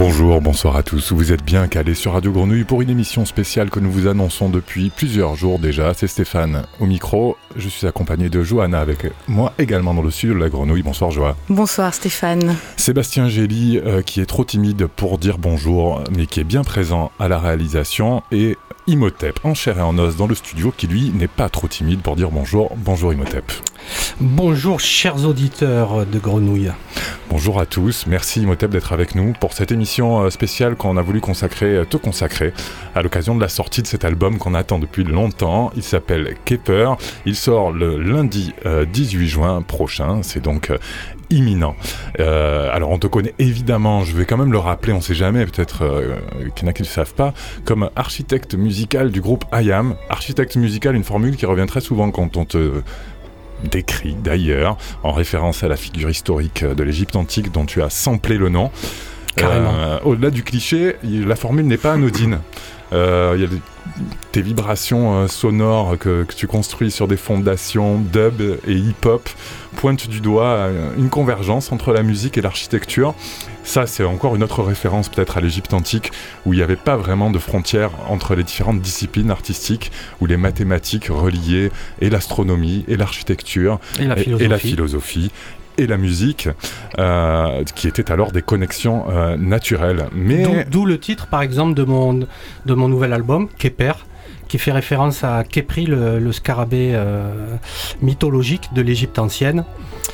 Bonjour, bonsoir à tous. Vous êtes bien calés sur Radio Grenouille pour une émission spéciale que nous vous annonçons depuis plusieurs jours déjà. C'est Stéphane au micro. Je suis accompagné de Johanna avec moi également dans le studio de la Grenouille. Bonsoir Joa. Bonsoir Stéphane. Sébastien Gély qui est trop timide pour dire bonjour mais qui est bien présent à la réalisation, et Imhotep en chair et en os dans le studio qui lui n'est pas trop timide pour dire bonjour. Bonjour Imhotep. Bonjour chers auditeurs de Grenouille. Bonjour à tous, merci Imhotep d'être avec nous pour cette émission spéciale qu'on a voulu te consacrer à l'occasion de la sortie de cet album qu'on attend depuis longtemps. Il s'appelle Keeper, il sort le lundi 18 juin prochain, c'est donc imminent. Alors on te connaît évidemment, je vais quand même le rappeler, on sait jamais, peut-être qu'il y en a qui ne le savent pas, comme architecte musical du groupe IAM. Architecte musical, une formule qui revient très souvent quand on te décrit d'ailleurs, en référence à la figure historique de l'Égypte antique dont tu as samplé le nom. Au-delà du cliché, la formule n'est pas anodine. Il y a tes vibrations sonores que tu construis sur des fondations dub et hip-hop pointent du doigt une convergence entre la musique et l'architecture. Ça, c'est encore une autre référence peut-être à l'Égypte antique, où il n'y avait pas vraiment de frontières entre les différentes disciplines artistiques, où les mathématiques reliaient et l'astronomie, et l'architecture, et la philosophie, et la musique, qui étaient alors des connexions naturelles. Mais d'où le titre, par exemple, de mon nouvel album, Keeper, qui fait référence à Khépri, le scarabée mythologique de l'Égypte ancienne,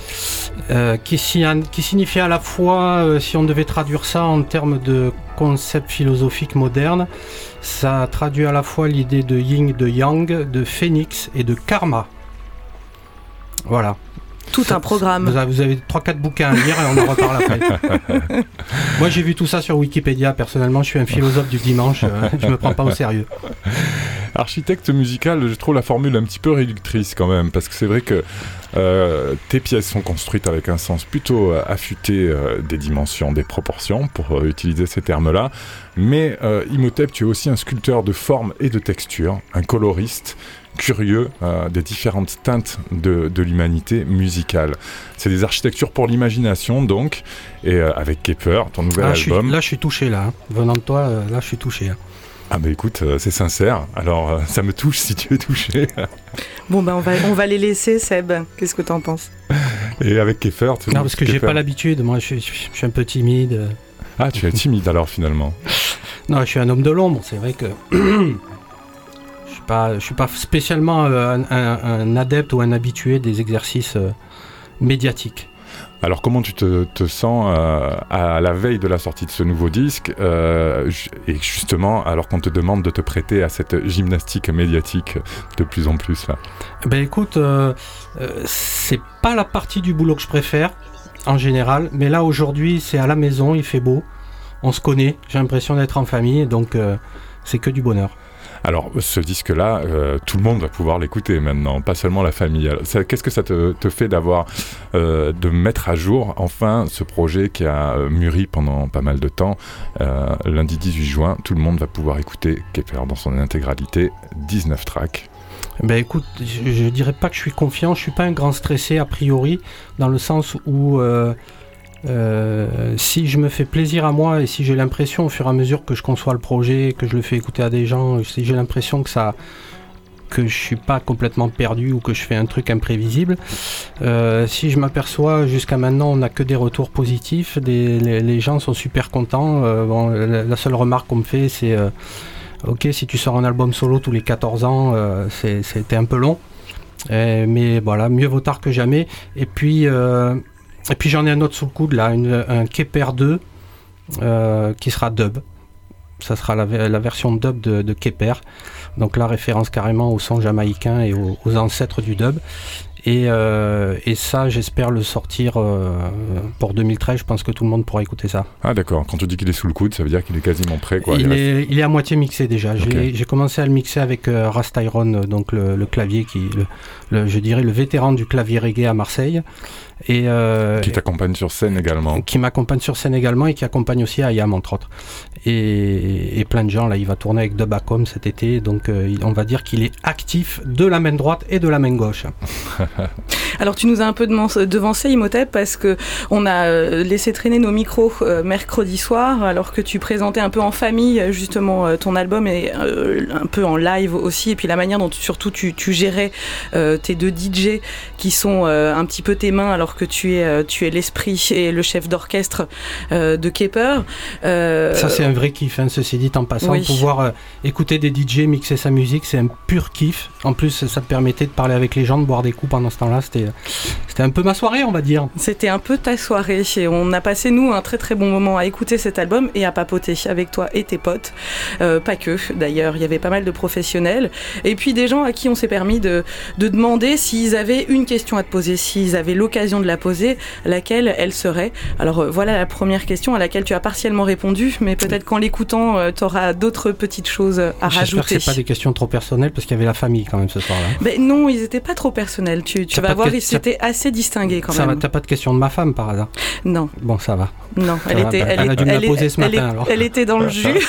qui signifie à la fois, si on devait traduire ça en termes de concept philosophique moderne, ça traduit à la fois l'idée de yin, de yang, de phénix et de karma. Voilà. Tout un programme. Vous avez 3-4 bouquins à lire et on en reparle après. Moi j'ai vu tout ça sur Wikipédia, personnellement je suis un philosophe du dimanche, je me prends pas au sérieux. Architecte musical, je trouve la formule un petit peu réductrice quand même, parce que c'est vrai que tes pièces sont construites avec un sens plutôt affûté des dimensions, des proportions, pour utiliser ces termes-là. Mais Imhotep, tu es aussi un sculpteur de forme et de texture, un coloriste curieux des différentes teintes de l'humanité musicale. C'est des architectures pour l'imagination donc, et avec Keeper, ton nouvel album. Je suis touché là, venant de toi, là je suis touché. Ah bah écoute, c'est sincère, alors ça me touche si tu es touché. Bon bah on va les laisser Seb, qu'est-ce que t'en penses? Et avec Keeper... Non parce que j'ai pas l'habitude, moi je suis un peu timide. Ah tu es timide alors finalement? Non, je suis un homme de l'ombre, c'est vrai que... Je suis pas spécialement un adepte ou un habitué des exercices médiatiques. Alors comment tu te sens à la veille de la sortie de ce nouveau disque et justement alors qu'on te demande de te prêter à cette gymnastique médiatique de plus en plus là? Ben écoute, c'est pas la partie du boulot que je préfère en général, mais là aujourd'hui c'est à la maison, il fait beau, on se connaît, j'ai l'impression d'être en famille, donc c'est que du bonheur. Alors, ce disque-là, tout le monde va pouvoir l'écouter maintenant, pas seulement la famille. Alors, qu'est-ce que ça te fait d'avoir, de mettre à jour, enfin, ce projet qui a mûri pendant pas mal de temps? Lundi 18 juin, tout le monde va pouvoir écouter Keeper dans son intégralité, 19 tracks. Ben écoute, je dirais pas que je suis confiant, je suis pas un grand stressé a priori, dans le sens où... si je me fais plaisir à moi et si j'ai l'impression au fur et à mesure que je conçois le projet, que je le fais écouter à des gens, si j'ai l'impression que je suis pas complètement perdu ou que je fais un truc imprévisible, si je m'aperçois jusqu'à maintenant on n'a que des retours positifs, les gens sont super contents. La seule remarque qu'on me fait c'est ok, si tu sors un album solo tous les 14 ans c'était un peu long, mais voilà, mieux vaut tard que jamais. Et puis j'en ai un autre sous le coude là, un Keeper 2 qui sera dub. Ça sera la version dub de Keeper. Donc là, référence carrément au son jamaïcain et aux ancêtres du dub. Et ça, j'espère le sortir pour 2013. Je pense que tout le monde pourra écouter ça. Ah d'accord, quand tu dis qu'il est sous le coude, ça veut dire qu'il est quasiment prêt quoi. Il est à moitié mixé déjà. Okay. J'ai commencé à le mixer avec Rastyron, donc le clavier, je dirais le vétéran du clavier reggae à Marseille. Et qui t'accompagne sur scène également. Qui m'accompagne sur scène également et qui accompagne aussi IAM entre autres. Et plein de gens, là il va tourner avec Dubacom cet été, donc on va dire qu'il est actif de la main droite et de la main gauche. Alors tu nous as un peu devancé, Imhotep, parce que on a laissé traîner nos micros mercredi soir, alors que tu présentais un peu en famille justement ton album et un peu en live aussi, et puis la manière dont surtout tu gérais tes deux DJ qui sont un petit peu tes mains, alors que tu es l'esprit et le chef d'orchestre de Kepper. Ça c'est un vrai kiff, hein, ceci dit en passant, oui. Pouvoir écouter des DJ mixer sa musique, c'est un pur kiff. En plus ça te permettait de parler avec les gens, de boire des coups pendant ce temps-là, c'était un peu ma soirée, on va dire. C'était un peu ta soirée et on a passé nous un très très bon moment à écouter cet album et à papoter avec toi et tes potes, pas que d'ailleurs, il y avait pas mal de professionnels et puis des gens à qui on s'est permis de demander s'ils avaient une question à te poser, s'ils avaient l'occasion de la poser, laquelle elle serait. Alors voilà la première question à laquelle tu as partiellement répondu, mais peut-être qu'en l'écoutant tu auras d'autres petites choses à rajouter. J'espère que c'est pas des questions trop personnelles parce qu'il y avait la famille quand même ce soir-là. Ben non, ils étaient pas trop personnels, tu vas voir, ils étaient assez distingués quand même. T'as pas de question de ma femme par hasard? Non. Bon, ça va. Non, elle a dû me la poser ce matin alors. Elle était dans le jus.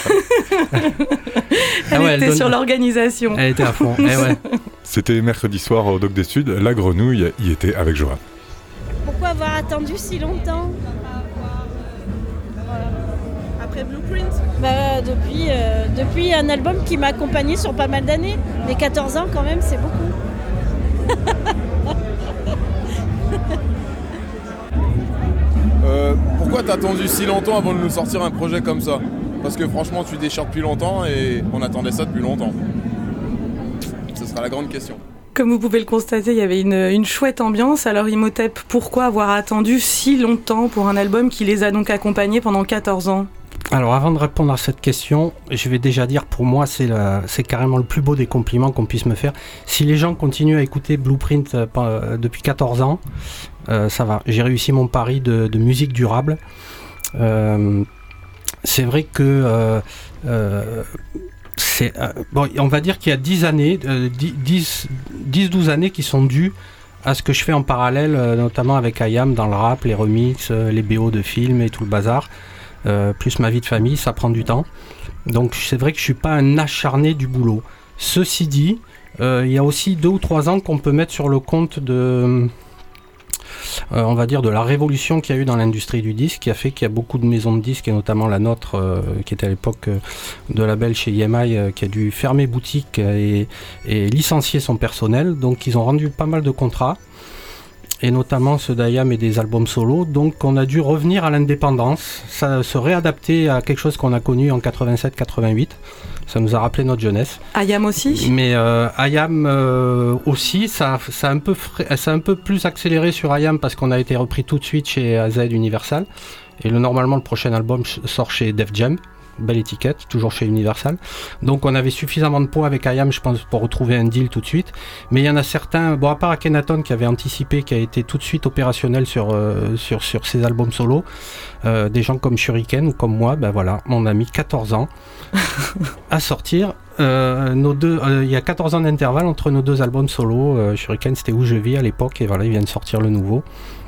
Elle était sur l'organisation. Elle était à fond. Ouais. C'était mercredi soir au Doc des Studs. La Grenouille y était avec joie. Pourquoi avoir attendu si longtemps? Après Blueprint? Depuis un album qui m'a accompagné sur pas mal d'années. Les 14 ans quand même, c'est beaucoup. Pourquoi t'as attendu si longtemps avant de nous sortir un projet comme ça? Parce que franchement tu déchires depuis longtemps et on attendait ça depuis longtemps. Ce sera la grande question. Comme vous pouvez le constater, il y avait une chouette ambiance. Alors Imhotep, pourquoi avoir attendu si longtemps pour un album qui les a donc accompagnés pendant 14 ans? Alors avant de répondre à cette question, je vais déjà dire pour moi c'est carrément le plus beau des compliments qu'on puisse me faire. Si les gens continuent à écouter Blueprint depuis 14 ans, ça va. J'ai réussi mon pari de musique durable. C'est vrai que on va dire qu'il y a 10 années, 10-12 années qui sont dues à ce que je fais en parallèle, notamment avec IAM dans le rap, les remixes, les BO de films et tout le bazar. Plus ma vie de famille, ça prend du temps. Donc c'est vrai que je suis pas un acharné du boulot. Ceci dit, il y a aussi 2 ou 3 ans qu'on peut mettre sur le compte de... on va dire de la révolution qu'il y a eu dans l'industrie du disque, qui a fait qu'il y a beaucoup de maisons de disques, et notamment la nôtre, qui était à l'époque de label chez EMI, qui a dû fermer boutique et licencier son personnel. Donc ils ont rendu pas mal de contrats, et notamment ceux d'IAM et des albums solo. Donc on a dû revenir à l'indépendance, ça se réadapter à quelque chose qu'on a connu en 87-88. Ça nous a rappelé notre jeunesse. IAM aussi? Mais IAM aussi, ça a un peu plus accéléré sur IAM parce qu'on a été repris tout de suite chez AZ Universal. Et normalement le prochain album sort chez Def Jam. Belle étiquette, toujours chez Universal. Donc on avait suffisamment de poids avec IAM, je pense, pour retrouver un deal tout de suite. Mais il y en a certains, à part Akhenaton qui avait anticipé, qui a été tout de suite opérationnel sur ses albums solo, des gens comme Shuriken ou comme moi, voilà, on a mis 14 ans à sortir. Il y a 14 ans d'intervalle entre nos 2 albums solo. Shuriken, c'était Où je vis à l'époque, et voilà, il vient de sortir le nouveau,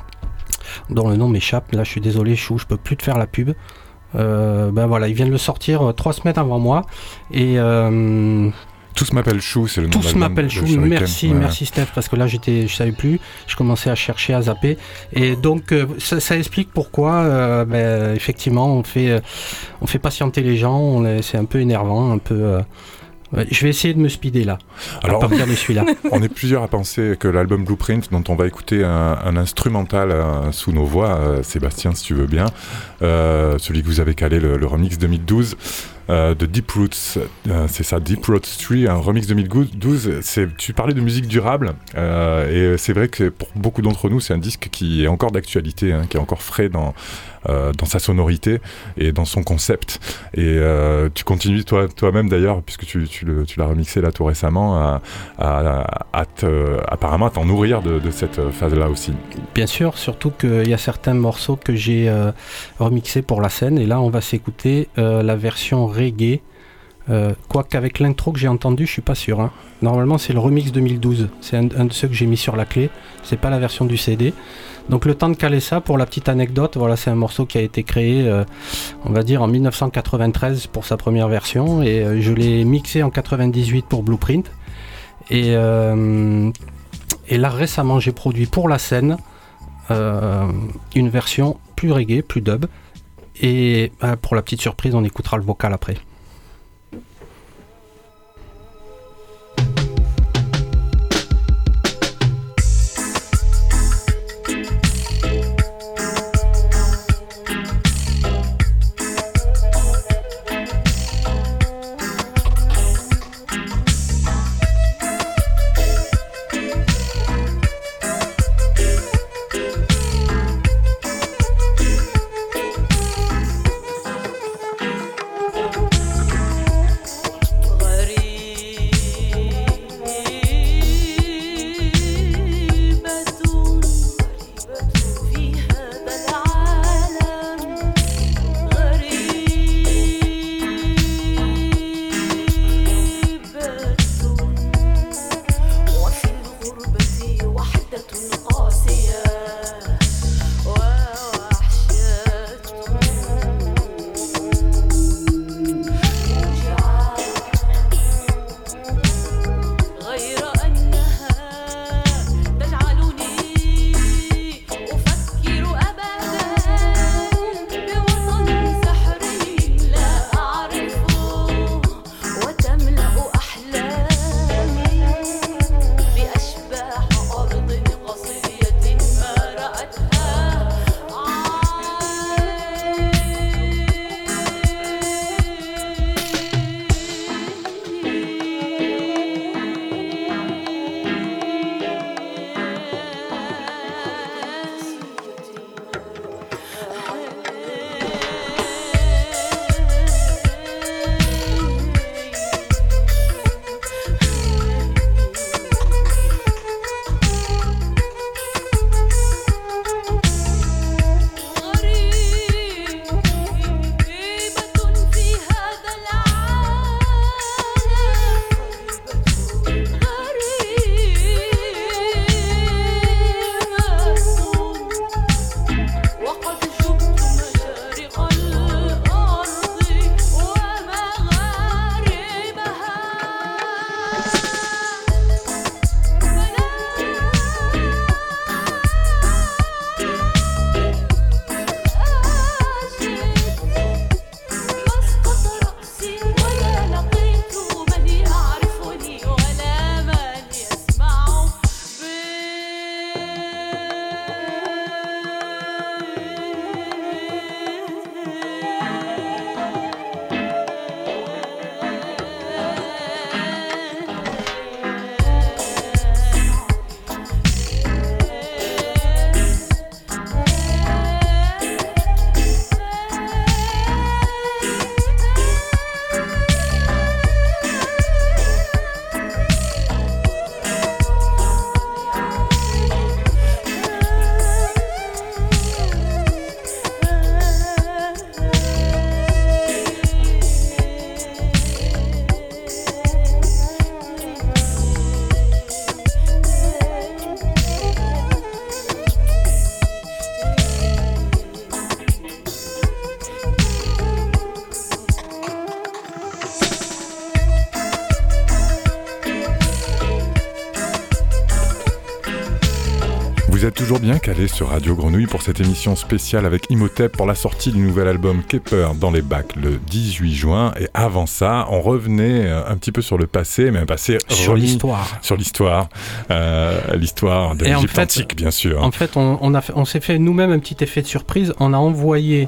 dont le nom m'échappe. Là, je suis désolé, Chou, je peux plus te faire la pub. Voilà, ils viennent de le sortir 3 semaines avant moi, et Tous m'appellent Chou, c'est le nom de l'album. Tous m'appellent Chou, merci Steph, parce que là je savais plus, je commençais à chercher, à zapper, et donc ça explique pourquoi effectivement on fait patienter les gens, c'est un peu énervant, un peu... je vais essayer de me speeder là, à partir de celui-là. On est plusieurs à penser que l'album Blueprint, dont on va écouter un instrumental sous nos voix, Sébastien, si tu veux bien, celui que vous avez calé, le remix 2012 de Deep Roots, c'est ça, Deep Roots 3, un remix 2012. Tu parlais de musique durable, et c'est vrai que pour beaucoup d'entre nous, c'est un disque qui est encore d'actualité, qui est encore frais dans sa sonorité et dans son concept. Et tu continues toi-même d'ailleurs, puisque tu l'as remixé là tout récemment, apparemment à t'en nourrir de cette phase-là aussi. Bien sûr, surtout qu'il y a certains morceaux que j'ai remixés pour la scène, et là on va s'écouter la version reggae. Quoique avec l'intro que j'ai entendu, je suis pas sûr. Normalement c'est le remix 2012, c'est un de ceux que j'ai mis sur la clé, c'est pas la version du CD. Donc le temps de caler ça, pour la petite anecdote, voilà, c'est un morceau qui a été créé, on va dire en 1993 pour sa première version, et je l'ai mixé en 98 pour Blueprint. Et Et là récemment j'ai produit pour la scène une version plus reggae, plus dub. Et pour la petite surprise, on écoutera le vocal après. Vous êtes toujours bien calé sur Radio Grenouille pour cette émission spéciale avec Imhotep pour la sortie du nouvel album Keeper dans les bacs le 18 juin. Et avant ça, on revenait un petit peu sur le passé, mais un passé sur l'histoire. Sur l'histoire. L'histoire de l'Égypte antique, bien sûr. En fait, on s'est fait nous-mêmes un petit effet de surprise. On a envoyé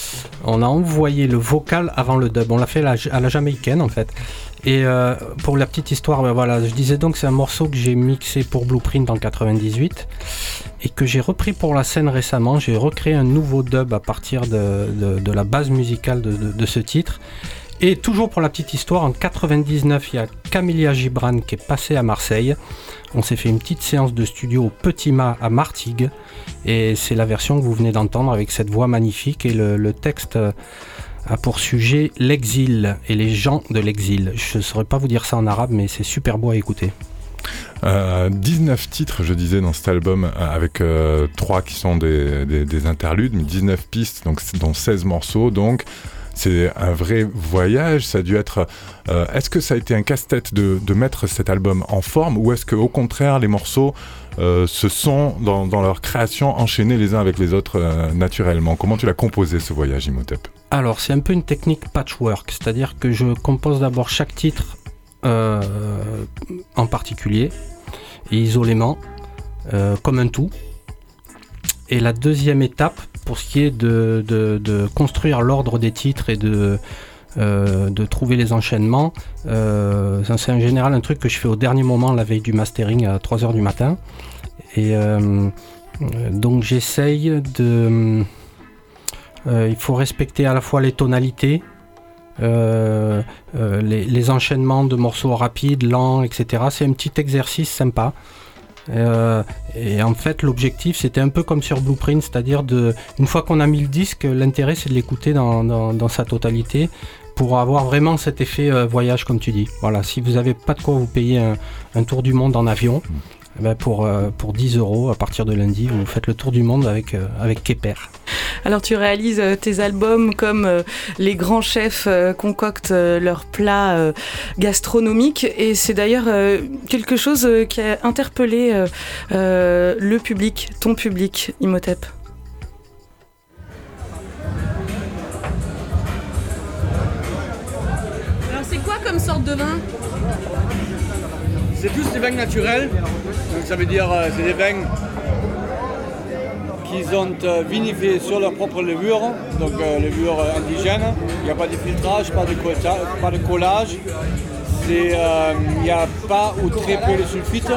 le vocal avant le dub. On l'a fait à la jamaïcaine, en fait. Et pour la petite histoire, voilà, je disais donc c'est un morceau que j'ai mixé pour Blueprint en 98 et que j'ai repris pour la scène récemment. J'ai recréé un nouveau dub à partir de la base musicale de ce titre. Et toujours pour la petite histoire, en 99, il y a Camélia Gibran qui est passée à Marseille. On s'est fait une petite séance de studio au Petit Mât à Martigues. Et c'est la version que vous venez d'entendre avec cette voix magnifique et le texte a pour sujet l'exil et les gens de l'exil. Je ne saurais pas vous dire ça en arabe, mais c'est super beau à écouter. 19 titres, je disais, dans cet album, avec 3 qui sont des interludes, mais 19 pistes, donc, dont 16 morceaux. Donc, c'est un vrai voyage. Ça a dû être... est-ce que ça a été un casse-tête de mettre cet album en forme, ou est-ce qu'au contraire, les morceaux se sont, dans leur création, enchaînés les uns avec les autres naturellement? Comment tu l'as composé, ce voyage, Imhotep? Alors, c'est un peu une technique patchwork, c'est-à-dire que je compose d'abord chaque titre en particulier et isolément, comme un tout. Et la deuxième étape, pour ce qui est de construire l'ordre des titres et de trouver les enchaînements, c'est en général un truc que je fais au dernier moment, la veille du mastering à 3h du matin. Et donc j'essaye de... il faut respecter à la fois les tonalités, les enchaînements de morceaux rapides, lents, etc. C'est un petit exercice sympa. Et en fait, l'objectif, c'était un peu comme sur Blueprint, c'est-à-dire une fois qu'on a mis le disque, l'intérêt, c'est de l'écouter dans sa totalité pour avoir vraiment cet effet voyage, comme tu dis. Voilà, si vous n'avez pas de quoi vous payer un tour du monde en avion, pour 10 € à partir de lundi, vous faites le tour du monde avec Kepper. Alors tu réalises tes albums comme les grands chefs concoctent leurs plats gastronomiques, et c'est d'ailleurs quelque chose qui a interpellé le public, ton public, Imhotep. Alors c'est quoi comme sorte de vin ? C'est tous des vins naturels, donc ça veut dire c'est des vins qu'ils ont vinifiés sur leur propre levure, donc levure indigène. Il n'y a pas de filtrage, pas de collage. Il n'y a pas ou très peu de sulfite.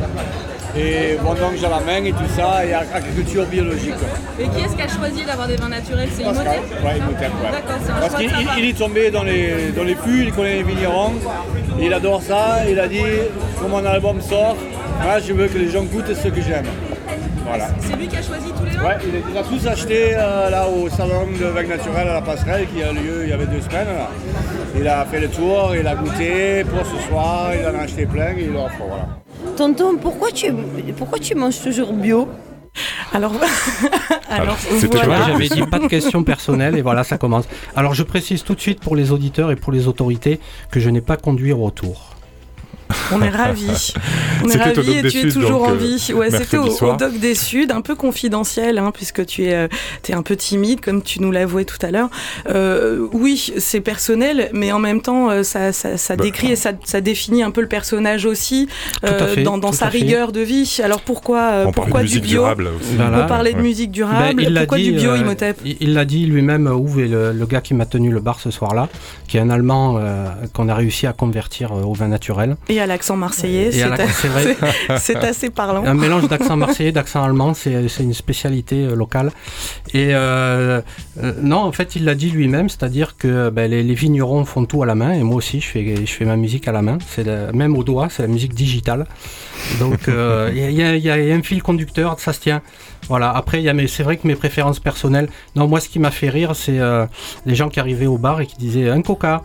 Et vendange à la main et tout ça, et agriculture biologique. Et qui est-ce qui a choisi d'avoir des vins naturels ? C'est Imhotep ? Oui, Imhotep, ouais. D'accord, c'est un parce choix de sa part. qu'il est tombé dans les fûts, il connaît les vignerons, il adore ça, il a dit, quand mon album sort, moi, je veux que les gens goûtent ce que j'aime. Voilà. C'est lui qui a choisi tous les vins ? Ouais, il les a tous achetés là au salon de vin naturel à la Passerelle qui a lieu il y avait 2 semaines. Là. Il a fait le tour, il a goûté pour ce soir, il en a acheté plein et il leur offre, voilà. Tonton, pourquoi tu manges toujours bio ? Alors c'était voilà. J'avais dit pas de questions personnelles et voilà, ça commence. Alors je précise tout de suite pour les auditeurs et pour les autorités que je n'ai pas conduit au retour. On est ravis. On est C'était au ravis Doc et des tu es Suds, toujours donc, en vie. Ouais, c'était mercredi au soir. Doc des Suds, un peu confidentiel, puisque tu es un peu timide, comme tu nous l'avouais tout à l'heure. Oui, c'est personnel, mais en même temps, ça décrit et ça définit un peu le personnage aussi, dans sa rigueur de vie. Alors pourquoi du bio ? Durable aussi. On peut parler de musique durable. Pourquoi du bio, Imhotep ? Il l'a dit lui-même, Uwe, le gars qui m'a tenu le bar ce soir-là, qui est un Allemand qu'on a réussi à convertir au vin naturel. Et à l'accent marseillais, c'est vrai. c'est assez parlant. Un mélange d'accent marseillais, d'accent allemand, c'est une spécialité locale. Et non, en fait, il l'a dit lui-même, c'est-à-dire que les vignerons font tout à la main, et moi aussi, je fais ma musique à la main, même au doigt, c'est la musique digitale. Donc, il y a un fil conducteur, ça se tient. Voilà. Après, c'est vrai que mes préférences personnelles. Non, moi, ce qui m'a fait rire, c'est les gens qui arrivaient au bar et qui disaient un coca.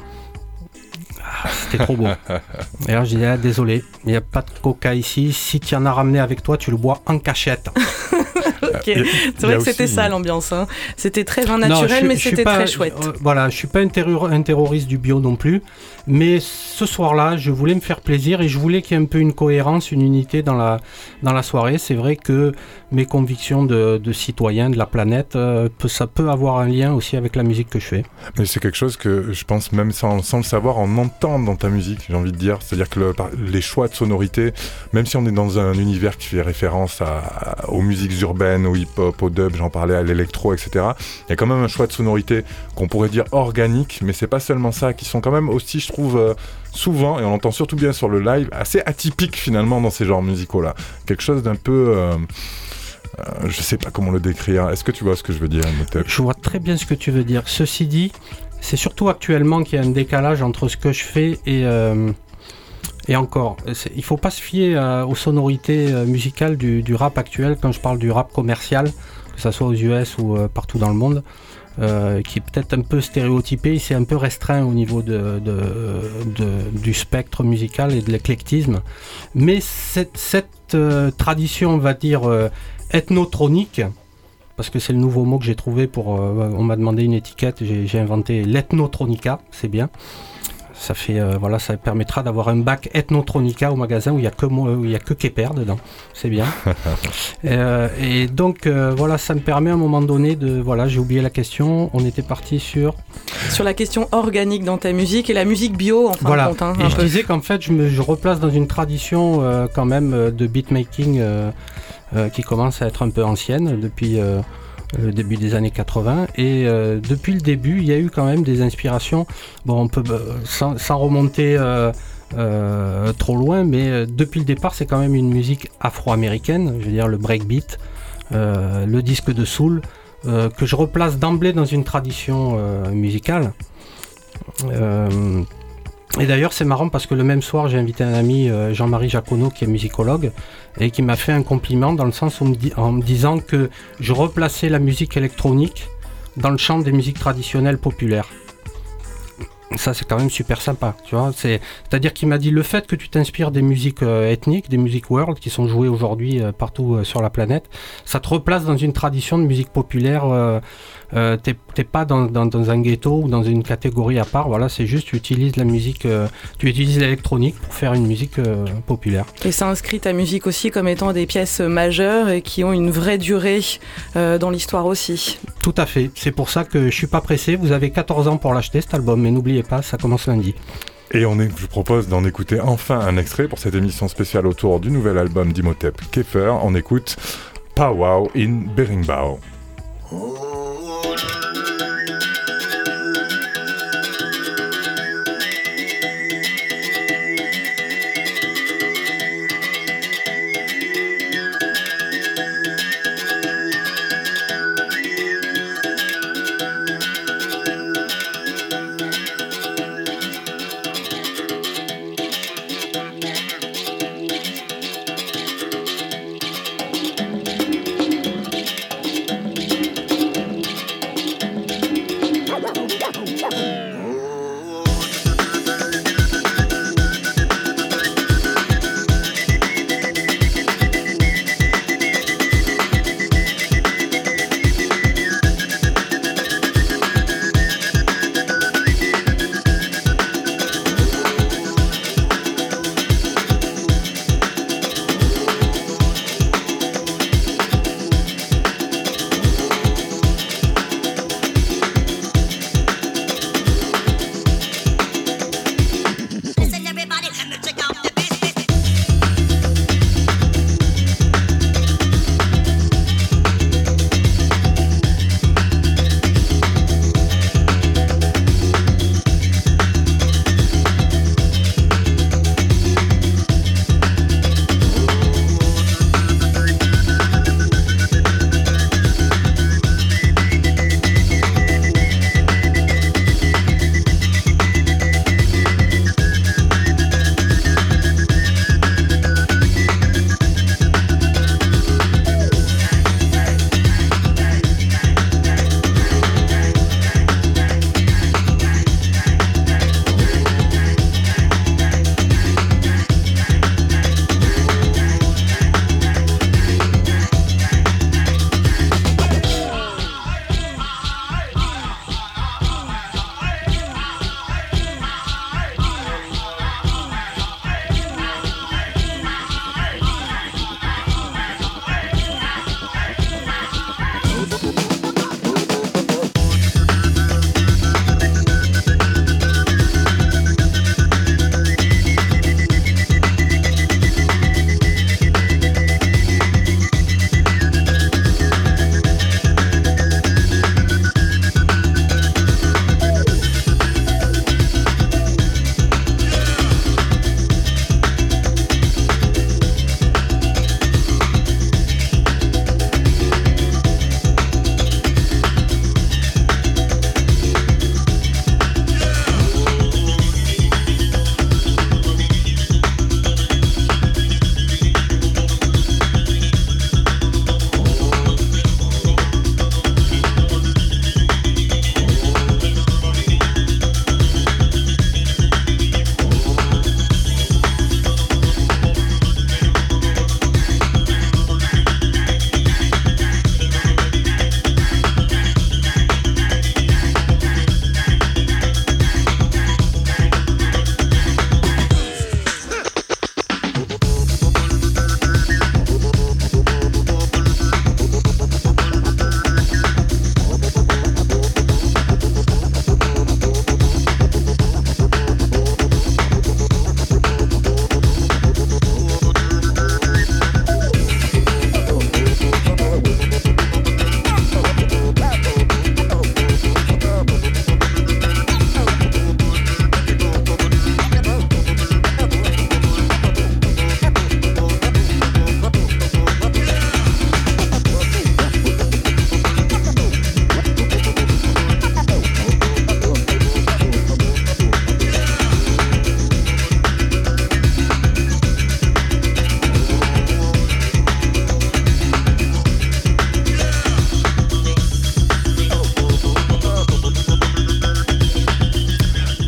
C'était trop beau. Et alors je disais, désolé, il n'y a pas de coca ici. Si tu en as ramené avec toi, tu le bois en cachette. Okay. C'est vrai que c'était ça l'ambiance. C'était très vin naturel, mais c'était très chouette. Voilà, je suis pas un terroriste du bio non plus. Mais ce soir-là, je voulais me faire plaisir et je voulais qu'il y ait un peu une cohérence, une unité dans la soirée. C'est vrai que mes convictions de citoyen de la planète, ça peut avoir un lien aussi avec la musique que je fais. Mais c'est quelque chose que je pense même sans le savoir, on entend dans ta musique, j'ai envie de dire. C'est-à-dire que les choix de sonorité, même si on est dans un univers qui fait référence aux musiques urbaines, au hip-hop, au dub, j'en parlais, à l'électro, etc. Il y a quand même un choix de sonorité qu'on pourrait dire organique, mais c'est pas seulement ça, qui sont quand même aussi, je trouve, souvent, et on l'entend surtout bien sur le live, assez atypique finalement dans ces genres musicaux-là. Quelque chose d'un peu... je sais pas comment le décrire. Est-ce que tu vois ce que je veux dire, Imhotep ? Je vois très bien ce que tu veux dire. Ceci dit, c'est surtout actuellement qu'il y a un décalage entre ce que je fais et encore. Il ne faut pas se fier aux sonorités musicales du rap actuel quand je parle du rap commercial, que ce soit aux US ou partout dans le monde, qui est peut-être un peu stéréotypé. Il s'est un peu restreint au niveau du spectre musical et de l'éclectisme. Mais cette tradition, on va dire, ethnotronique, parce que c'est le nouveau mot que j'ai trouvé pour... on m'a demandé une étiquette, j'ai inventé l'ethnotronica, c'est bien. Ça fait, ça permettra d'avoir un bac ethnotronica au magasin où il y a que Kepper dedans. C'est bien. Et donc, ça me permet à un moment donné de... Voilà, j'ai oublié la question. On était parti sur la question organique dans ta musique et la musique bio, en fin de compte. Hein, et je disais qu'en fait, je replace dans une tradition quand même de beatmaking qui commence à être un peu ancienne depuis... le début des années 80 et depuis le début il y a eu quand même des inspirations, on peut sans remonter trop loin, mais depuis le départ c'est quand même une musique afro-américaine, je veux dire le breakbeat, le disque de soul que je replace d'emblée dans une tradition musicale. Et d'ailleurs c'est marrant parce que le même soir j'ai invité un ami, Jean-Marie Jaconneau, qui est musicologue, et qui m'a fait un compliment dans le sens en me disant que je replaçais la musique électronique dans le champ des musiques traditionnelles populaires. Ça c'est quand même super sympa, tu vois. C'est-à-dire qu'il m'a dit le fait que tu t'inspires des musiques ethniques, des musiques world qui sont jouées aujourd'hui partout sur la planète, ça te replace dans une tradition de musique populaire. T'es pas dans un ghetto ou dans une catégorie à part, voilà, c'est juste tu utilises la musique, tu utilises l'électronique pour faire une musique populaire. Et ça inscrit ta musique aussi comme étant des pièces majeures et qui ont une vraie durée dans l'histoire aussi. Tout à fait, c'est pour ça que je suis pas pressé, vous avez 14 ans pour l'acheter cet album, mais n'oubliez pas, ça commence lundi. Et je propose d'en écouter enfin un extrait pour cette émission spéciale autour du nouvel album d'Imhotep Kepper. On écoute Powwow in Berimbau.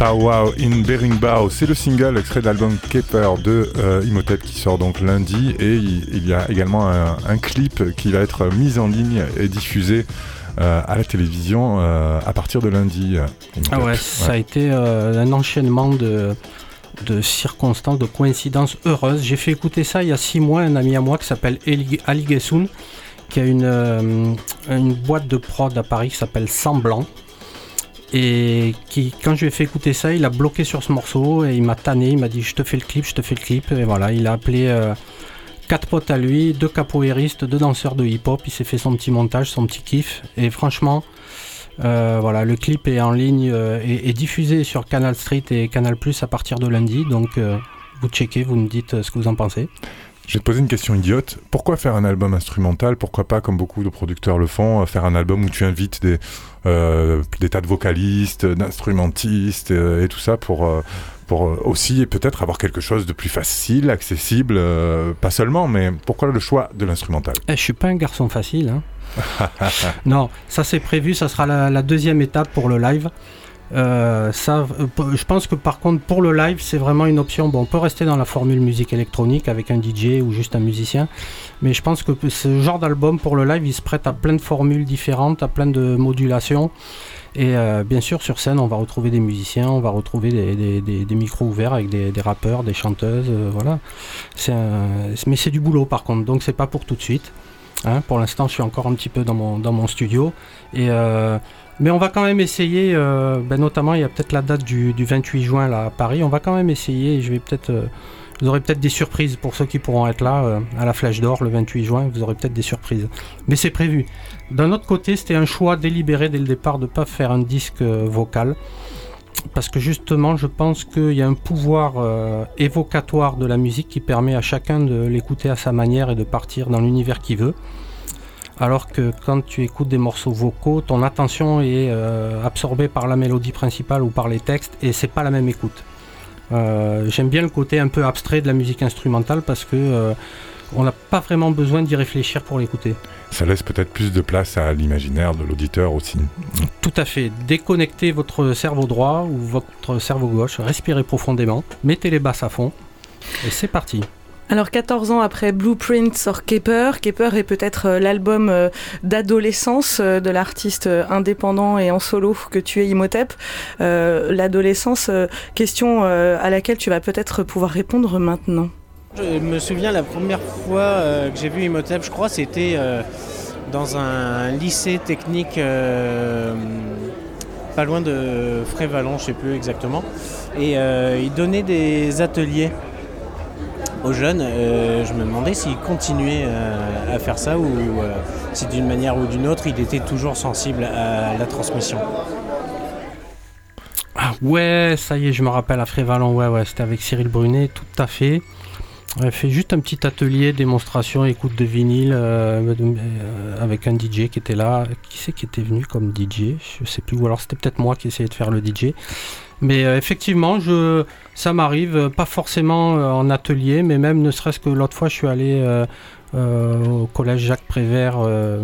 Pow Wow in Berimbau, c'est le single extrait de l'album Keeper de Imhotep qui sort donc lundi, et il y a également un clip qui va être mis en ligne et diffusé à la télévision à partir de lundi. Ah ouais, ça a été un enchaînement de circonstances, de coïncidences heureuses. J'ai fait écouter ça il y a 6 mois à un ami à moi qui s'appelle Ali Gessoun, qui a une boîte de prod à Paris qui s'appelle Semblant, et qui, quand je lui ai fait écouter ça, il a bloqué sur ce morceau et il m'a tanné, il m'a dit je te fais le clip, et voilà, il a appelé 4 potes à lui, 2 capoeiristes, 2 danseurs de hip-hop, il s'est fait son petit montage, son petit kiff, et franchement voilà, le clip est en ligne et diffusé sur Canal Street et Canal Plus à partir de lundi, donc vous checkez, vous me dites ce que vous en pensez. Je vais te poser une question idiote. Pourquoi faire un album instrumental ? Pourquoi pas, comme beaucoup de producteurs le font, faire un album où tu invites des tas de vocalistes, d'instrumentistes et tout ça pour aussi peut-être avoir quelque chose de plus facile, accessible, pas seulement, mais pourquoi le choix de l'instrumental ? Je suis pas un garçon facile, hein. Non, ça c'est prévu, ça sera la deuxième étape pour le live. Je pense que par contre pour le live c'est vraiment une option. Bon, on peut rester dans la formule musique électronique avec un DJ ou juste un musicien, mais je pense que ce genre d'album pour le live il se prête à plein de formules différentes, à plein de modulations, et bien sûr sur scène on va retrouver des musiciens, on va retrouver des micros ouverts avec des rappeurs, des chanteuses, voilà. Mais c'est du boulot par contre, donc c'est pas pour tout de suite, hein. Pour l'instant je suis encore un petit peu dans mon studio, et mais on va quand même essayer, notamment il y a peut-être la date du 28 juin là, à Paris, on va quand même essayer, et vous aurez peut-être des surprises pour ceux qui pourront être là à la Flèche d'Or le 28 juin, vous aurez peut-être des surprises. Mais c'est prévu. D'un autre côté, c'était un choix délibéré dès le départ de ne pas faire un disque vocal, parce que justement je pense qu'il y a un pouvoir évocatoire de la musique qui permet à chacun de l'écouter à sa manière et de partir dans l'univers qu'il veut. Alors que quand tu écoutes des morceaux vocaux, ton attention est absorbée par la mélodie principale ou par les textes, et c'est pas la même écoute. J'aime bien le côté un peu abstrait de la musique instrumentale parce que on n'a pas vraiment besoin d'y réfléchir pour l'écouter. Ça laisse peut-être plus de place à l'imaginaire de l'auditeur aussi. Tout à fait. Déconnectez votre cerveau droit ou votre cerveau gauche, respirez profondément, mettez les basses à fond, et c'est parti. Alors 14 ans après Blueprint sort Keeper. Keeper est peut-être l'album d'adolescence de l'artiste indépendant et en solo que tu es, Imhotep. L'adolescence, question à laquelle tu vas peut-être pouvoir répondre maintenant. Je me souviens la première fois que j'ai vu Imhotep, je crois c'était dans un lycée technique pas loin de Frévalon, je ne sais plus exactement. Et il donnait des ateliers aux jeunes. Je me demandais s'il continuait à faire ça ou si d'une manière ou d'une autre il était toujours sensible à la transmission. Ah ouais, ça y est, je me rappelle à Frévalon, ouais, c'était avec Cyril Brunet, tout à fait. On a fait juste un petit atelier, démonstration, écoute de vinyle avec un DJ qui était là. Qui c'est qui était venu comme DJ ? Je sais plus, ou alors c'était peut-être moi qui essayais de faire le DJ. Mais effectivement, ça m'arrive, pas forcément en atelier, mais même ne serait-ce que l'autre fois, je suis allé au collège Jacques Prévert,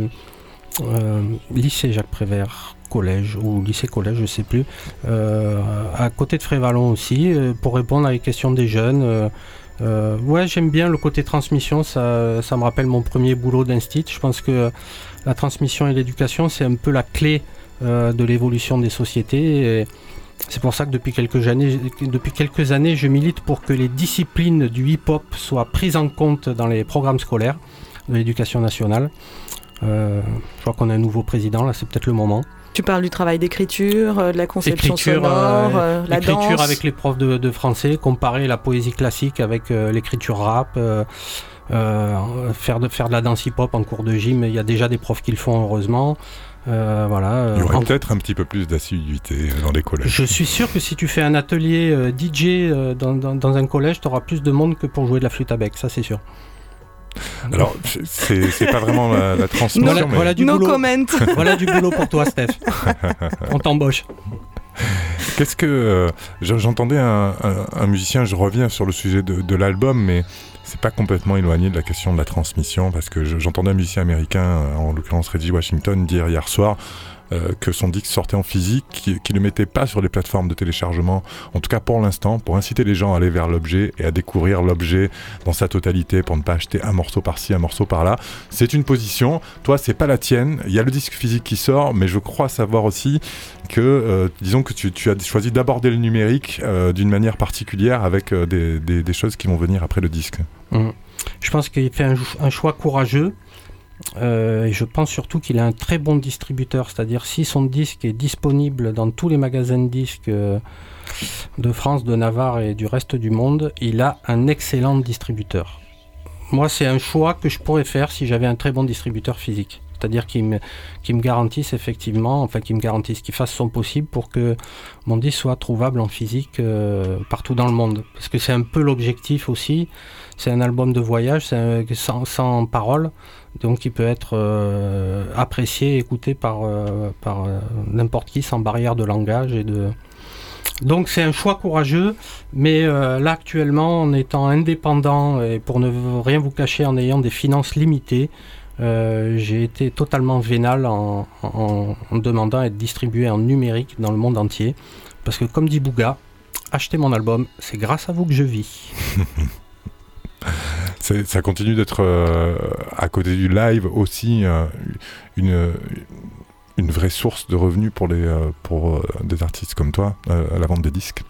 lycée Jacques Prévert, collège ou lycée-collège, je sais plus, à côté de Frévalon aussi, pour répondre à les questions des jeunes. Ouais, j'aime bien le côté transmission, ça me rappelle mon premier boulot d'instit. Je pense que la transmission et l'éducation, c'est un peu la clé de l'évolution des sociétés. Et c'est pour ça que depuis quelques années, je milite pour que les disciplines du hip-hop soient prises en compte dans les programmes scolaires de l'éducation nationale. Je crois qu'on a un nouveau président, là c'est peut-être le moment. Tu parles du travail d'écriture, de la conception sonore, la danse. L'écriture avec les profs de français, comparer la poésie classique avec l'écriture rap, faire de la danse hip-hop en cours de gym. Il y a déjà des profs qui le font, heureusement. Voilà, il y aurait peut-être un petit peu plus d'assiduité dans les collèges. Je suis sûr que si tu fais un atelier DJ dans un collège, tu auras plus de monde que pour jouer de la flûte à bec, ça c'est sûr. Alors, c'est pas vraiment la transmission. Voilà du no boulot. Comment. Voilà du boulot pour toi, Steph. On t'embauche. Qu'est-ce que j'entendais un musicien, je reviens sur le sujet de l'album, mais c'est pas complètement éloigné de la question de la transmission, parce que j'entendais un musicien américain, en l'occurrence Reggie Washington, dire hier soir que son disque sortait en physique, qui ne le mettait pas sur les plateformes de téléchargement, en tout cas pour l'instant, pour inciter les gens à aller vers l'objet et à découvrir l'objet dans sa totalité, pour ne pas acheter un morceau par-ci, un morceau par-là. C'est une position, toi c'est pas la tienne, il y a le disque physique qui sort, mais je crois savoir aussi que, disons que tu as choisi d'aborder le numérique d'une manière particulière avec des choses qui vont venir après le disque. Je pense qu'il fait un choix courageux. Et je pense surtout qu'il a un très bon distributeur, c'est-à-dire si son disque est disponible dans tous les magasins de disques de France, de Navarre et du reste du monde, il a un excellent distributeur. Moi, c'est un choix que je pourrais faire si j'avais un très bon distributeur physique. C'est-à-dire qu'il me garantisse effectivement, qu'il fasse son possible pour que mon disque soit trouvable en physique partout dans le monde. Parce que c'est un peu l'objectif aussi. C'est un album de voyage, sans parole, donc il peut être apprécié et écouté par n'importe qui sans barrière de langage. Donc c'est un choix courageux, mais là actuellement, en étant indépendant et pour ne rien vous cacher, en ayant des finances limitées, j'ai été totalement vénal en demandant à être distribué en numérique dans le monde entier. Parce que comme dit Bouga, achetez mon album, c'est grâce à vous que je vis. Ça continue d'être, à côté du live aussi, une vraie source de revenus pour des artistes comme toi, à la vente des disques.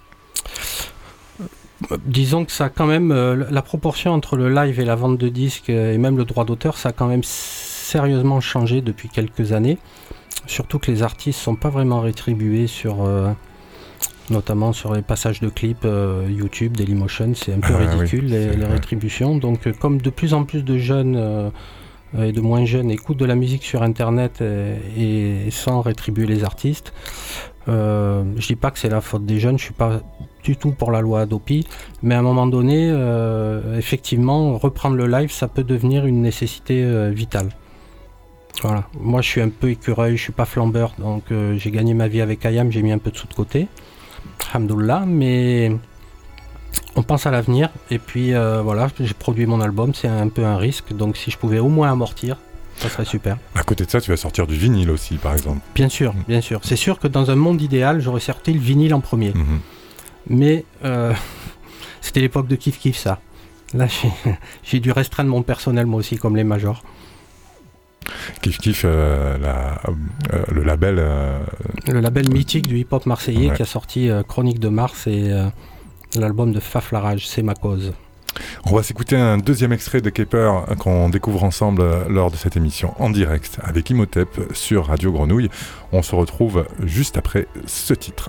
Disons que ça a quand même, la proportion entre le live et la vente de disques et même le droit d'auteur, ça a quand même sérieusement changé depuis quelques années. Surtout que les artistes ne sont pas vraiment rétribués notamment sur les passages de clips YouTube, Dailymotion, c'est un peu ridicule les rétributions. Donc comme de plus en plus de jeunes et de moins jeunes écoutent de la musique sur internet et sans rétribuer les artistes, je dis pas que c'est la faute des jeunes, je suis pas du tout pour la loi Adopi, mais à un moment donné, effectivement, reprendre le live, ça peut devenir une nécessité vitale. Voilà. Moi je suis un peu écureuil, je suis pas flambeur, donc j'ai gagné ma vie avec IAM, j'ai mis un peu de sous de côté. Alhamdoulilah, mais on pense à l'avenir et puis voilà, j'ai produit mon album, c'est un peu un risque, donc si je pouvais au moins amortir, ça serait super. À côté de ça, tu vas sortir du vinyle aussi, par exemple. Bien sûr, bien sûr. C'est sûr que dans un monde idéal, j'aurais sorti le vinyle en premier. Mais c'était l'époque de Kif Kif, ça. Là, j'ai dû restreindre mon personnel, moi aussi, comme les majors. Kif Kif, le label... Le label mythique du hip-hop marseillais qui a sorti Chronique de Mars et l'album de Faf Larage, C'est ma cause. On va s'écouter un deuxième extrait de Keeper qu'on découvre ensemble lors de cette émission en direct avec Imhotep sur Radio Grenouille. On se retrouve juste après ce titre.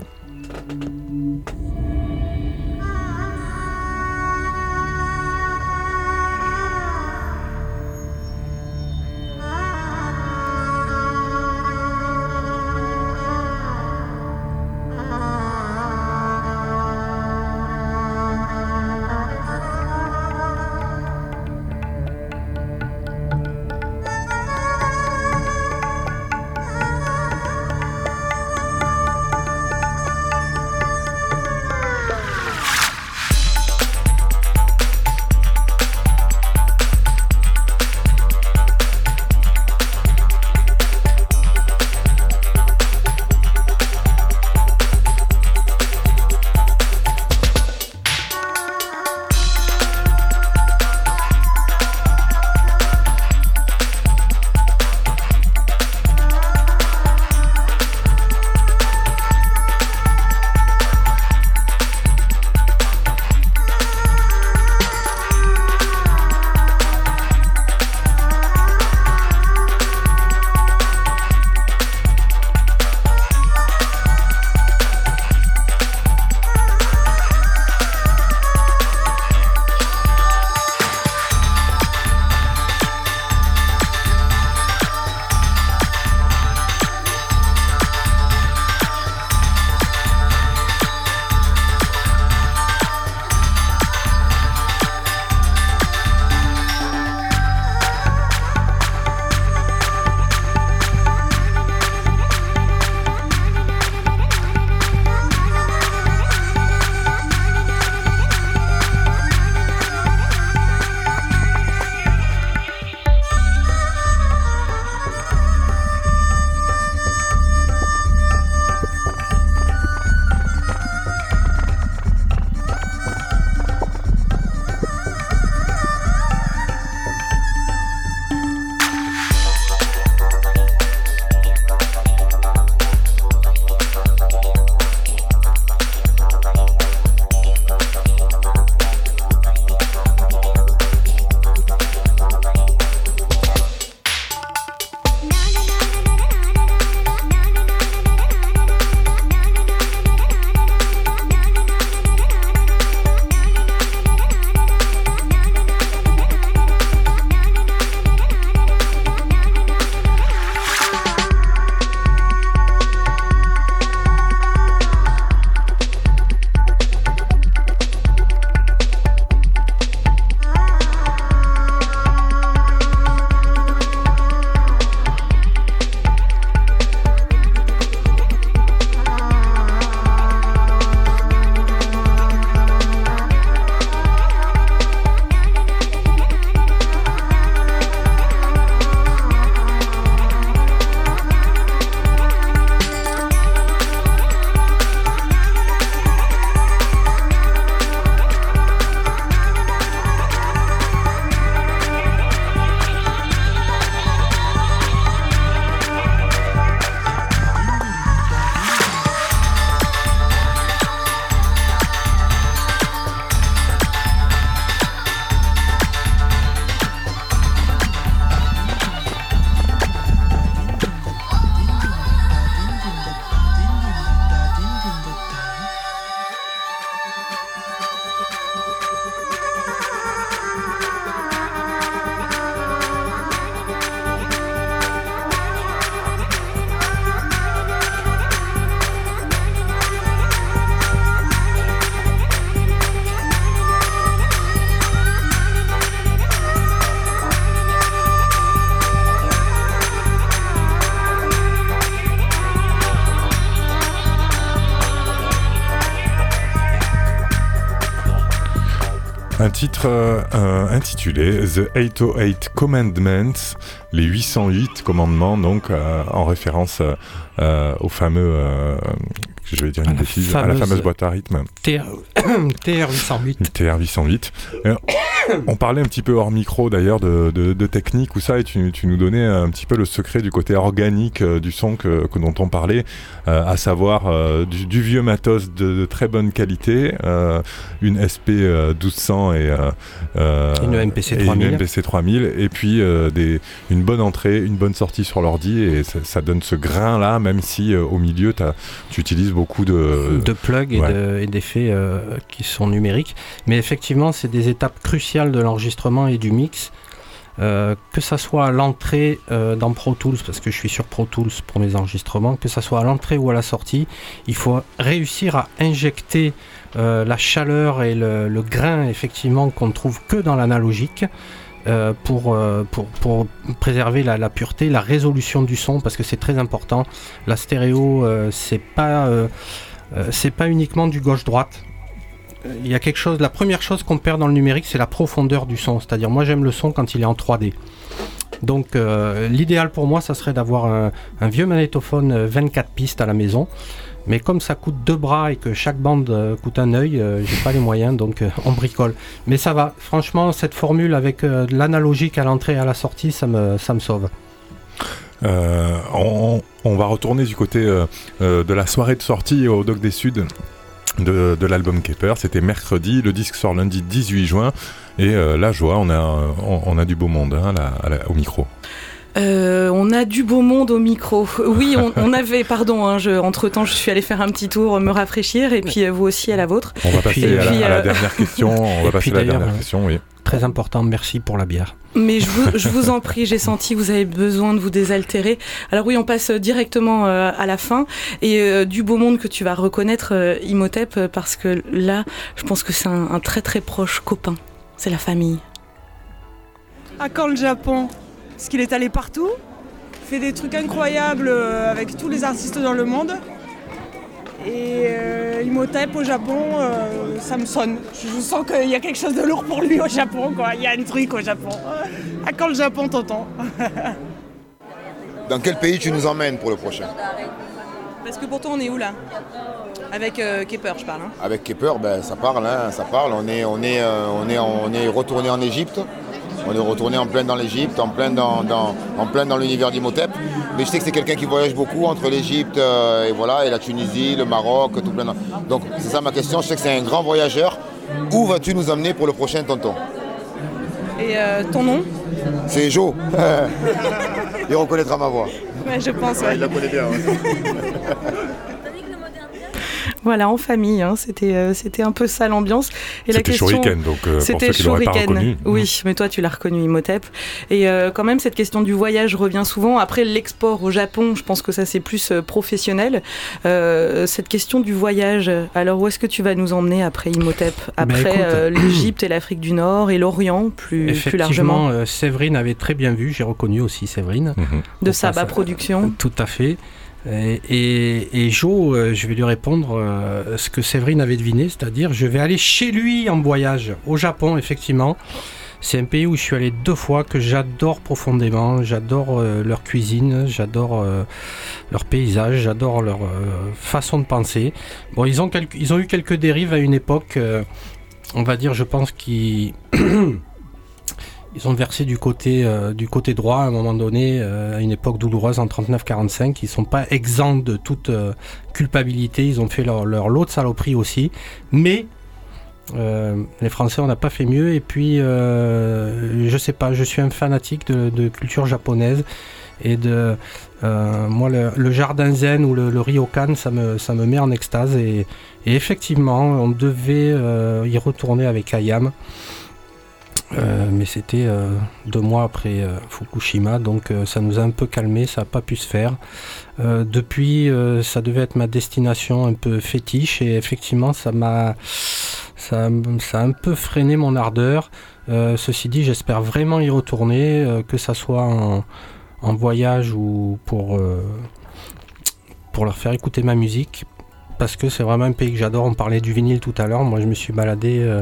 Un titre intitulé The 808 Commandments, les 808 commandements, donc en référence au fameux, je vais dire une bêtise, à la fameuse boîte à rythme. TR-808. TR-808. On parlait un petit peu hors micro d'ailleurs de technique ou ça, et tu nous donnais un petit peu le secret du côté organique du son dont on parlait, à savoir du vieux matos de très bonne qualité, une SP 1200 et une MPC 3000. Une MPC 3000, et puis une bonne entrée, une bonne sortie sur l'ordi, et ça donne ce grain là, même si au milieu tu utilises beaucoup de plugs et d'effets qui sont numériques, mais effectivement c'est des étapes cruciales de l'enregistrement et du mix, que ça soit à l'entrée dans Pro Tools, parce que je suis sur Pro Tools pour mes enregistrements, que ça soit à l'entrée ou à la sortie, il faut réussir à injecter la chaleur et le grain effectivement qu'on ne trouve que dans l'analogique, pour préserver la pureté, la résolution du son, parce que c'est très important. La stéréo, c'est pas uniquement du gauche-droite. Il y a quelque chose, la première chose qu'on perd dans le numérique, c'est la profondeur du son. C'est-à-dire, moi j'aime le son quand il est en 3D. Donc l'idéal pour moi, ça serait d'avoir un vieux magnétophone 24 pistes à la maison. Mais comme ça coûte 2 bras et que chaque bande coûte un œil, j'ai pas les moyens, donc on bricole. Mais ça va, franchement, cette formule avec l'analogique à l'entrée et à la sortie, ça me sauve. On va retourner du côté de la soirée de sortie au Doc des Suds de l'album Keeper. C'était mercredi, le disque sort lundi 18 juin, et la joie, on a du beau monde au micro. On a du beau monde au micro. Oui, on avait, pardon, entre-temps je suis allée faire un petit tour, me rafraîchir, et puis vous aussi à la vôtre. On va passer à la dernière question. Oui. Très important, merci pour la bière. Mais je vous en prie, j'ai senti que vous avez besoin de vous désaltérer. Alors oui, on passe directement à la fin, et du beau monde que tu vas reconnaître, Imhotep, parce que là, je pense que c'est un très très proche copain. C'est la famille. À quand le Japon ? Parce qu'il est allé partout, fait des trucs incroyables avec tous les artistes dans le monde. Et Imhotep au Japon, ça me sonne. Je sens qu'il y a quelque chose de lourd pour lui au Japon, quoi. Il y a un truc au Japon. À quand le Japon, tonton ? Dans quel pays tu nous emmènes pour le prochain ? Parce que pour toi, on est où là ? Avec Keeper, je parle. Hein. Avec Keeper, ça parle. On est retourné en Égypte. On est retourné en plein dans l'Égypte, en plein dans l'univers d'Imhotep. Mais je sais que c'est quelqu'un qui voyage beaucoup entre l'Égypte et la Tunisie, le Maroc, tout plein. Donc c'est ça ma question. Je sais que c'est un grand voyageur. Où vas-tu nous emmener pour le prochain, tonton ? Et ton nom ? C'est Joe. Il reconnaîtra ma voix. Ouais, je pense. Ouais. Il la connaît bien. Ouais. Voilà, en famille, c'était un peu ça l'ambiance. Et c'était la question, Shuriken, donc pour ceux qui l'auraient pas reconnu. Oui, mais toi tu l'as reconnu, Imhotep. Et quand même, cette question du voyage revient souvent. Après l'export au Japon, je pense que ça c'est plus professionnel. Cette question du voyage, alors où est-ce que tu vas nous emmener après Imhotep ? Après l'Égypte et l'Afrique du Nord et l'Orient, plus largement. Effectivement, Séverine avait très bien vu, j'ai reconnu aussi Séverine. De Saba Productions. Tout à fait. Et Jo, je vais lui répondre ce que Séverine avait deviné, c'est-à-dire je vais aller chez lui en voyage, au Japon effectivement. C'est un pays où je suis allé 2 fois, que j'adore profondément, j'adore leur cuisine, j'adore leur paysage, j'adore leur façon de penser. Bon, ils ont eu quelques dérives à une époque, on va dire, je pense qu'ils... Ils ont versé du côté droit à un moment donné, à une époque douloureuse en 39-45. Ils ne sont pas exempts de toute culpabilité. Ils ont fait leur lot de saloperies aussi. Mais les Français, on n'a pas fait mieux. Et puis, je sais pas, je suis un fanatique de culture japonaise. Et moi, le jardin zen ou le ryokan, ça me met en extase. Et effectivement, on devait y retourner avec Ayam. Mais c'était 2 mois après Fukushima, donc ça nous a un peu calmé, ça n'a pas pu se faire. Depuis, ça devait être ma destination un peu fétiche, et effectivement ça a un peu freiné mon ardeur. Ceci dit, j'espère vraiment y retourner, que ça soit en voyage ou pour leur faire écouter ma musique, parce que c'est vraiment un pays que j'adore. On parlait du vinyle tout à l'heure, moi je me suis baladé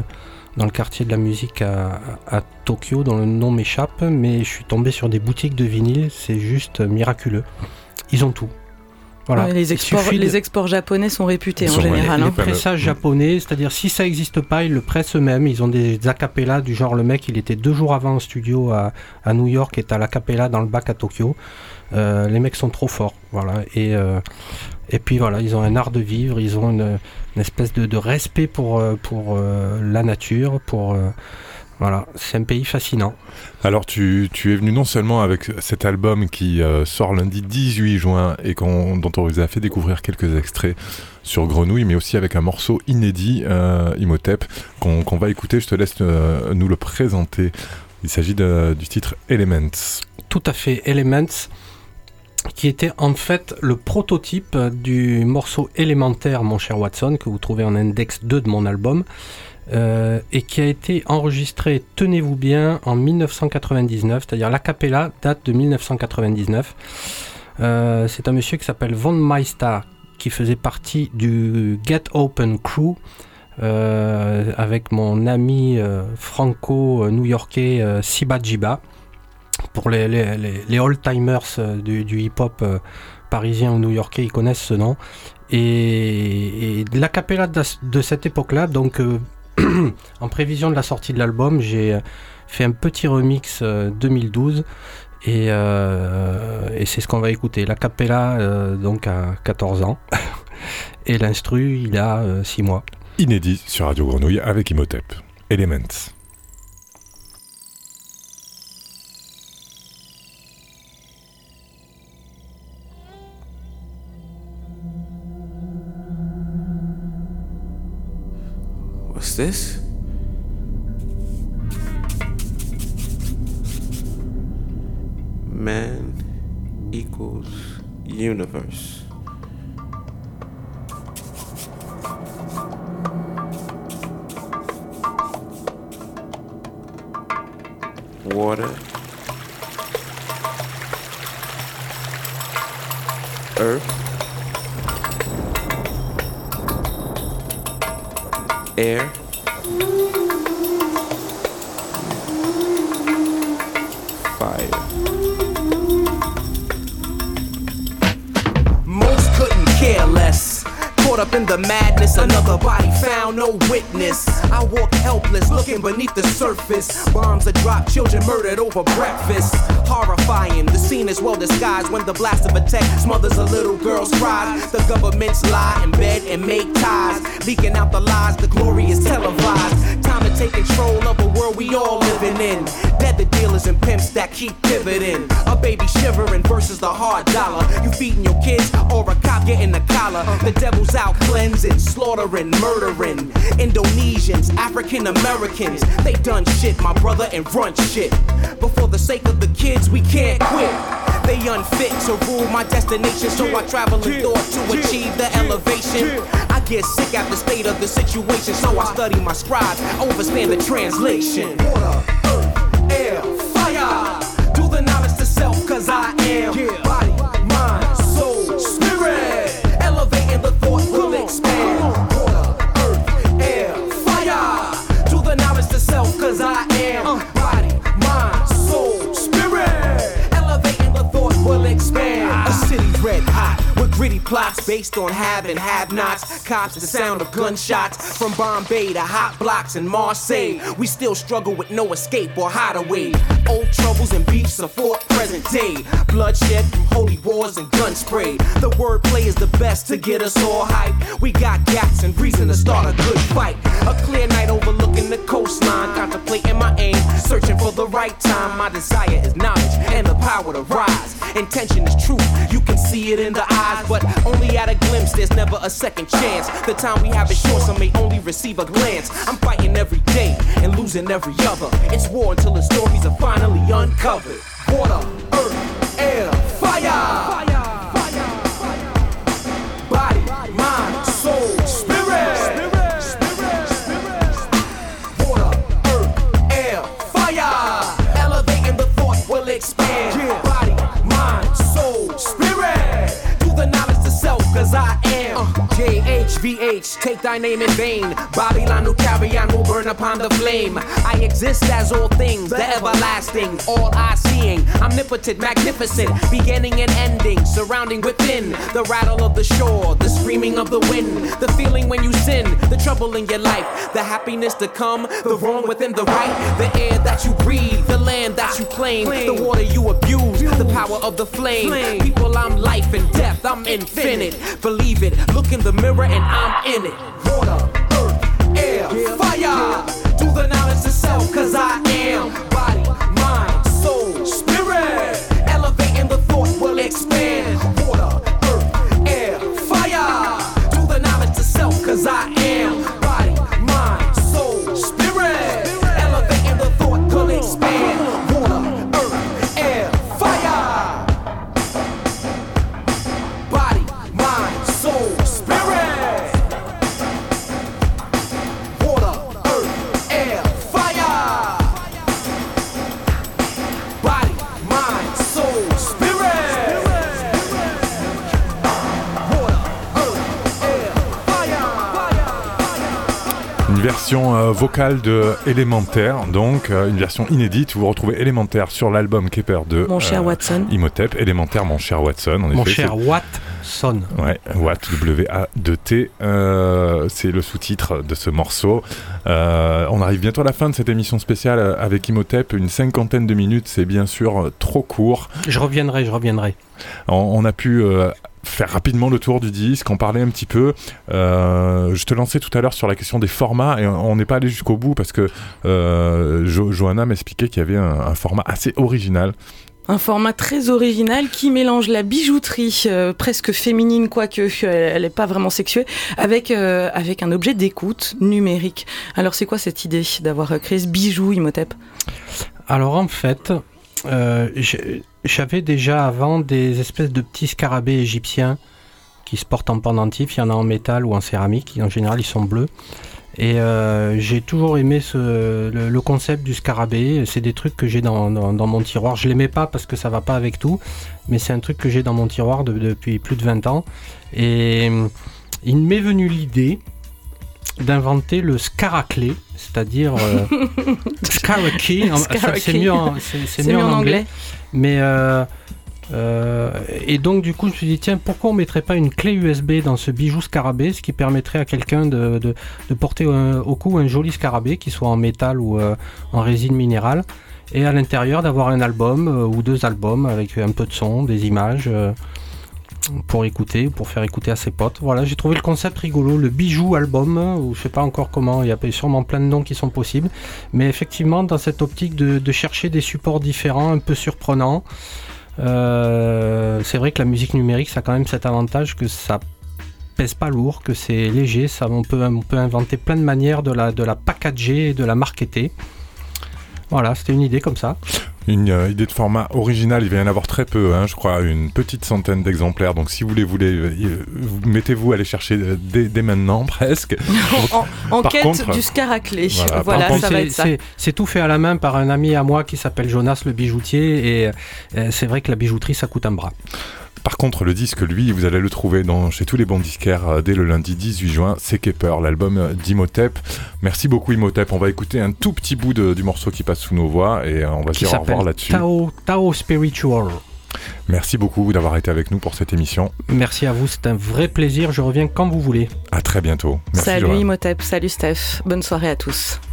dans le quartier de la musique à Tokyo, dont le nom m'échappe, mais je suis tombé sur des boutiques de vinyle, c'est juste miraculeux. Ils ont tout. Voilà. Ouais, les exports japonais sont réputés en général. Les pressages japonais, c'est-à-dire si ça n'existe pas, ils le pressent eux-mêmes. Ils ont des acapellas du genre, le mec il était 2 jours avant en studio à New York et à l'acapella dans le bac à Tokyo. Les mecs sont trop forts. Voilà. Et puis voilà, ils ont un art de vivre, ils ont une espèce de respect pour la nature, voilà, c'est un pays fascinant. Alors tu es venu non seulement avec cet album qui sort lundi 18 juin et dont on vous a fait découvrir quelques extraits sur Grenouille, mais aussi avec un morceau inédit, Imhotep, qu'on va écouter. Je te laisse nous le présenter. Il s'agit du titre Elements. Tout à fait, Elements, qui était en fait le prototype du morceau élémentaire, mon cher Watson, que vous trouvez en index 2 de mon album. Et qui a été enregistré, tenez-vous bien, en 1999, c'est-à-dire l'acapella date de 1999. C'est un monsieur qui s'appelle Von Meister, qui faisait partie du Get Open Crew, avec mon ami franco-new-yorkais Siba Jiba. Pour les old-timers du hip-hop parisien ou new-yorkais, ils connaissent ce nom. Et l'acapella de cette époque-là, donc... en prévision de la sortie de l'album, j'ai fait un petit remix 2012 et c'est ce qu'on va écouter. L'acapella donc à 14 ans et l'instru il a 6 mois. Inédit sur Radio Grenouille avec Imhotep. Elements. What's this? Man equals universe. Water, earth, air, fire. Most couldn't care less. Caught up in the madness, another body found, no witness. I walk helpless, looking beneath the surface. Bombs are dropped, children murdered over breakfast. Horrifying, the scene is well disguised when the blast of a tech smothers a little girl's cries. The governments lie in bed and make ties, leaking out the lies, the glory is televised. Time to take control of a world we all living in. Dead the dealers and pimps that keep pivoting. A baby shivering versus the hard dollar. You feeding your kids or a cop getting a collar. The devil's out cleansing, slaughtering, murdering Indonesians, African Americans. They done shit, my brother, and run shit. But for the sake of the kids, we can't quit. They unfit to rule my destination, so I travel in thought to achieve the elevation. I get sick at the state of the situation, so I study my scribes, understand the translation. Water, earth, air, fire. Do the knowledge to self, cause I am body, mind, soul, spirit. Elevating the thought will expand. Water, earth, air, fire. Do the knowledge to self, cause I am body, mind, soul, spirit. Elevating the thought will expand. A city red hot with gritty plots based on have and have-nots. Cops, the sound of gunshots from Bombay to hot blocks in Marseille. We still struggle with no escape or hideaway. Old troubles and beefs are fought present day. Bloodshed from holy wars and gun spray. The wordplay is the best to get us all hyped. We got gaps and reason to start a good fight. A clear night overlooking the coastline. Contemplating my aim, searching for the right time. My desire is knowledge and the power to rise. Intention is truth, you can see it in the eyes, but only at a glimpse, there's never a second chance. The time we have is short, some may only receive a glance. I'm fighting every day and losing every other. It's war until the stories are finally uncovered. Water, earth, air, fire. Body, mind, soul, spirit. Water, earth, air, fire. Elevating the thought will expand. Body, mind, soul, spirit. Do the knowledge to self, cause I am JHVH, take thy name in vain. Babylon will carry on, will burn upon the flame. I exist as all things, the everlasting, all I-seeing, omnipotent, magnificent, beginning and ending, surrounding within. The rattle of the shore, the screaming of the wind, the feeling when you sin, the trouble in your life, the happiness to come, the wrong within the right, the air that you breathe, the land that you claim, the water you abuse, the power of the flame. People, I'm life and death, I'm infinite. Believe it, look in the mirror and I'm in it. Water, earth, air, fire. Do the knowledge to self, cause I am body, mind, soul, spirit. Elevating the thought will expand. Water, earth, air, fire. Do the knowledge to self, cause I am body, mind, soul, spirit. Elevating the thought will expand. Water, earth, air, fire. Body, mind, soul, spirit. Water, earth, air, fire. Body, mind, soul, spirit. Water, earth, air, fire. Une version vocale de Élémentaire, donc une version inédite. Vous retrouvez Élémentaire sur l'album Kepper de Mon cher Watson. Imhotep. Élémentaire, mon cher Watson. Mon cher Watson. Ouais, Watt, W-A-2-T. C'est le sous-titre de ce morceau. On arrive bientôt à la fin de cette émission spéciale avec Imhotep. Une 50aine de minutes, c'est bien sûr trop court. Je reviendrai. On a pu faire rapidement le tour du disque, en parler un petit peu. Je te lançais tout à l'heure sur la question des formats et on n'est pas allé jusqu'au bout parce que Johanna m'expliquait qu'il y avait un format assez original. Un format très original qui mélange la bijouterie presque féminine, quoique elle n'est pas vraiment sexuée, avec un objet d'écoute numérique. Alors c'est quoi cette idée d'avoir créé ce bijou Imhotep ? Alors en fait, j'avais déjà avant des espèces de petits scarabées égyptiens qui se portent en pendentif. Il y en a en métal ou en céramique. En général, ils sont bleus. Et j'ai toujours aimé le concept du scarabée. C'est des trucs que j'ai dans mon tiroir. Je ne les mets pas parce que ça ne va pas avec tout. Mais c'est un truc que j'ai dans mon tiroir depuis plus de 20 ans. Et il m'est venu l'idée d'inventer le scaraclé, c'est-à-dire scaraclé, c'est mieux en anglais. Mais et donc du coup je me suis dit tiens, pourquoi on mettrait pas une clé USB dans ce bijou scarabée, ce qui permettrait à quelqu'un de porter au cou un joli scarabée qui soit en métal ou en résine minérale, et à l'intérieur d'avoir un album ou 2 albums avec un peu de son, des images pour écouter, pour faire écouter à ses potes. Voilà, j'ai trouvé le concept rigolo, le bijou album, ou je sais pas encore comment, il y a sûrement plein de noms qui sont possibles, mais effectivement dans cette optique de chercher des supports différents, un peu surprenants. C'est vrai que la musique numérique, ça a quand même cet avantage que ça pèse pas lourd, que c'est léger, on peut inventer plein de manières de la packager et de la marketer. Voilà, c'était une idée comme ça. Une idée de format original, il va y en avoir très peu, je crois, une petite centaine d'exemplaires. Donc si vous voulez, mettez-vous à aller chercher dès maintenant, presque. en quête contre, du scaraclé. Voilà, ça va être ça. C'est tout fait à la main par un ami à moi qui s'appelle Jonas le bijoutier, et c'est vrai que la bijouterie, ça coûte un bras. Par contre, le disque, lui, vous allez le trouver chez tous les bons disquaires dès le lundi 18 juin. C'est Kepper, l'album d'Imhotep. Merci beaucoup, Imhotep. On va écouter un tout petit bout du morceau qui passe sous nos voix et on va dire au revoir là-dessus. Tao Spiritual. Merci beaucoup d'avoir été avec nous pour cette émission. Merci à vous, c'est un vrai plaisir. Je reviens quand vous voulez. À très bientôt. Merci, salut Joanne. Imhotep, salut Steph. Bonne soirée à tous.